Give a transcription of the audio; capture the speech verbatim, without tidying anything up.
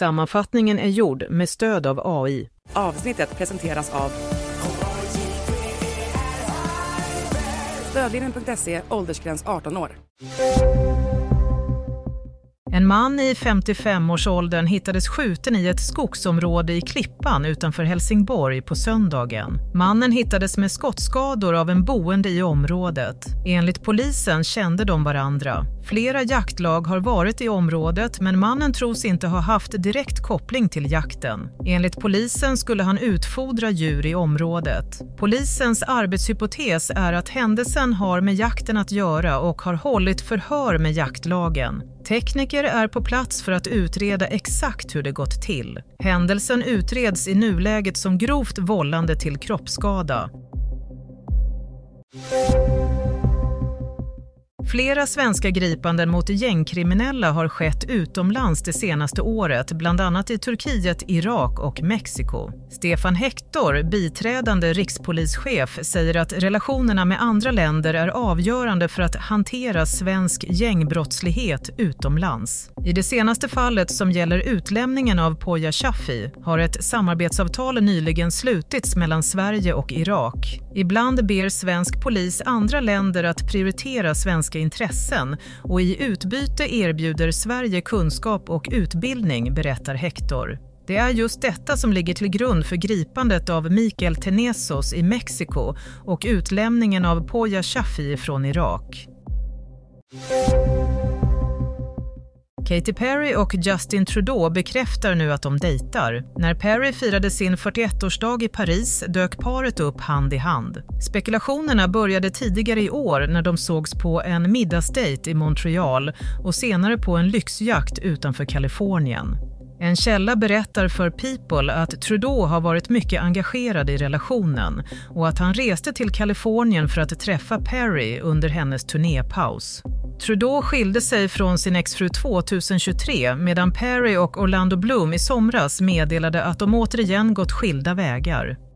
Sammanfattningen är gjord med stöd av A I. Avsnittet presenteras av Stödlinjen punkt se, åldersgräns arton år. En man i femtiofem-årsåldern hittades skjuten i ett skogsområde i Klippan utanför Helsingborg på söndagen. Mannen hittades med skottskador av en boende i området. Enligt polisen kände de varandra. Flera jaktlag har varit i området, men mannen tros inte ha haft direkt koppling till jakten. Enligt polisen skulle han utfodra djur i området. Polisens arbetshypotes är att händelsen har med jakten att göra och har hållit förhör med jaktlagen. Tekniker är på plats för att utreda exakt hur det gått till. Händelsen utreds i nuläget som grovt vållande till kroppsskada. Flera svenska gripanden mot gängkriminella har skett utomlands det senaste året, bland annat i Turkiet, Irak och Mexiko. Stefan Hector, biträdande rikspolischef, säger att relationerna med andra länder är avgörande för att hantera svensk gängbrottslighet utomlands. I det senaste fallet som gäller utlämningen av Poya Shafi har ett samarbetsavtal nyligen slutits mellan Sverige och Irak. Ibland ber svensk polis andra länder att prioritera svenska intressen och i utbyte erbjuder Sverige kunskap och utbildning, berättar Hector. Det är just detta som ligger till grund för gripandet av Mikael Tenesos i Mexiko och utlämningen av Poya Shafi från Irak. Katy Perry och Justin Trudeau bekräftar nu att de dejtar. När Perry firade sin fyrtioettårsdag i Paris dök paret upp hand i hand. Spekulationerna började tidigare i år när de sågs på en middagsdejt i Montreal och senare på en lyxjakt utanför Kalifornien. En källa berättar för People att Trudeau har varit mycket engagerad i relationen och att han reste till Kalifornien för att träffa Perry under hennes turnépaus. Trudeau skilde sig från sin exfru tjugohundratjugotre medan Perry och Orlando Bloom i somras meddelade att de återigen gått skilda vägar.